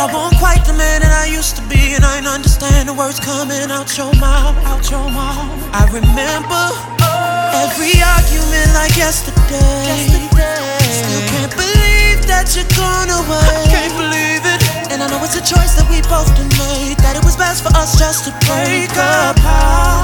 I won't quite the man that I used to be, and I ain't understand the words coming out your mouth, out your mouth. I remember every argument like yesterday. Still can't believe that you're gone away. I can't believe it. And I know it's a choice that we both done made, that it was best for us just to break up.